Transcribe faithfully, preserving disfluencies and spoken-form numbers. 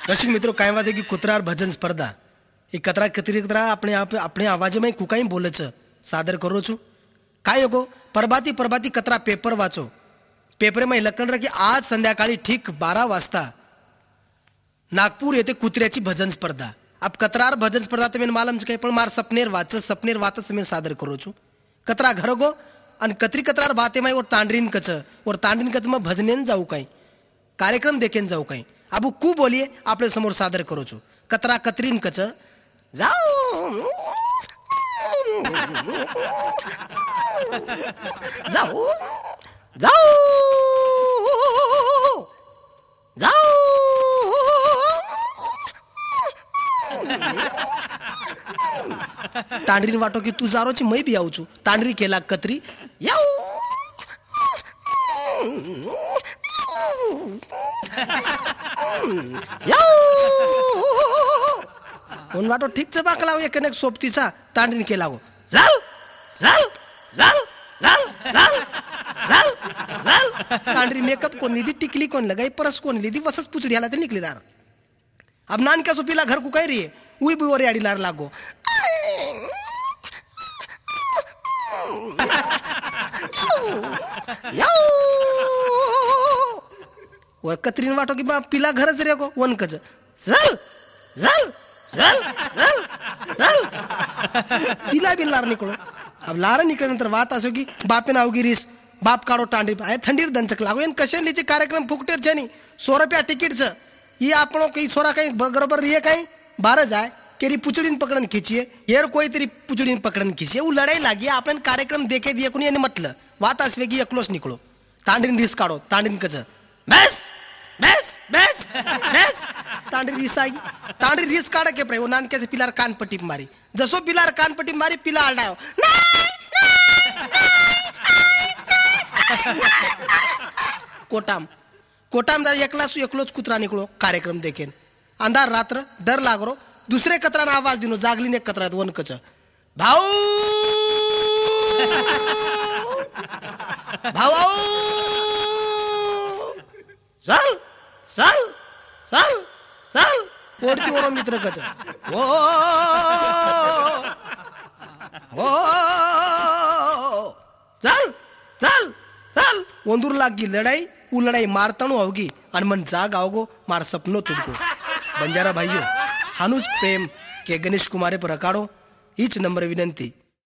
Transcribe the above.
दर्शक मित्रों काय वादे की कुतरार भजन स्पर्धा એ કતરા કતરી કતરા આપણે આપણે અવાજમાં કુકાઈ બોલે છે સાદર કરું છું काय नको परबाती परबाती कतरा पेपर वाचो पेपरमध्ये लखन की आज संध्याकाळी ठीक बारा वाजता नागपूर येथे कुत्र्याची भजन स्पर्धा अब कतरार भजन स्पर्धा तुम्हें मालूम है पण मार सपनेर वाच सपनेर वाच तुम्हें सादर करू છું कतरा घर गो आणि कतरी कतरार बाते में और तांडरीन कच और तांडरीन कच में भजनेन जाऊ काही कार्यक्रम देखेन जाऊ काही अब कू बोलिए आपले समोर सादर करू છું कतरा कतरीन कच जाऊ जाऊ जाऊ जाऊ तांडरीन वाटो की तू जारोची मै बी आऊ છું तांडरी केला कतरी याऊ याऊ उन वाटो ठीक से बाकला हो एक सोबतीचा तांडरीन केला हो झाल झाल झाल झाल झाल झाल झाल तांडरी मेकअप कोण लीधी टिकली कोण लगाई परस कोण लीधी वसच पुचड़ी हाला ते निकली दार अब नान क्या सुपीला घर को कह रही है उई भी और याडी लार लागो और कतरीन वाटो की बा पीला घरच रे को वन कच झल झल झल झल झल पीला भी लार निकलो अब लार निकले नंतर बात असो की बापे ना होगी रीस बाप काढो टांडी आहे थंडीर दंचक लागो एन कशे लीचे कार्यक्रम फुकटेर छे नी सौ रुपया टिकट छ ये आपनो कई सोरा कई बरोबर रिए कई बारह जाए केरी पुचड़ीन पकड़न खींचिए येर कोई तेरी पुचड़ीन पकड़न खींचिए वो लड़ाई लागी अपन कार्यक्रम देखे दिए कोनी यानी मतलब बात असवे की एकलोस निकलो तांडीन दिस काढो तांडीन कच बस बस बस बस तांडी रिस आई तांडी रिस काढ के प्रे वो नान कैसे पिलार कान पट्टी मारी जसो पिलार कान पट्टी मारी पिला आडायो कोटाम कोटाम जा एकला सु एकलोच कुत्रा निकलो कार्यक्रम देखेन अंधार रात्र डर लागरो दुसरे कतरा आवाज दिनो जागली ने कतरा वन कच भाऊ भाऊ चल चल चल चल कोडती वरो मित्र कच ओ ओ चल चल चल वंदूर लागी लड़ाई वो लड़ाई मारताणु होगी और मन जाग आओगो मार सपनो तुमको बंजारा भाइयों हानुज प्रेम के गणेश कुमारे पर अकाड़ो हीच नंबर विनंती।